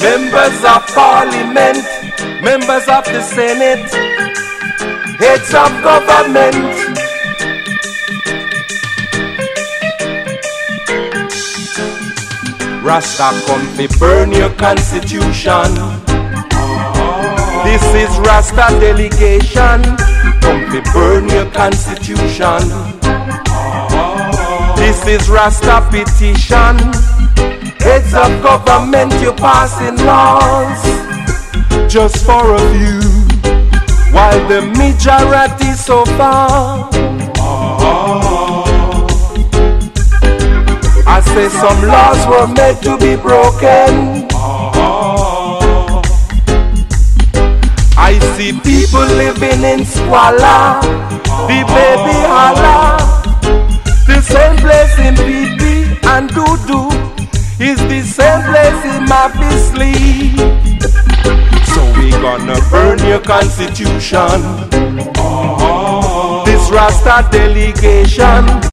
members of parliament, members of the Senate, heads of government. Rasta come fi burn your constitution. This is Rasta delegation. Come fi burn your constitution. This is Rasta petition. Heads of government, you passing laws just for a few, while the majority so far. I say some laws were meant to be broken. I see people living in squalor. The baby holla. The same place in PP and Dudu is the same place in Mappy sleep. So we gonna burn your constitution. This Rasta delegation.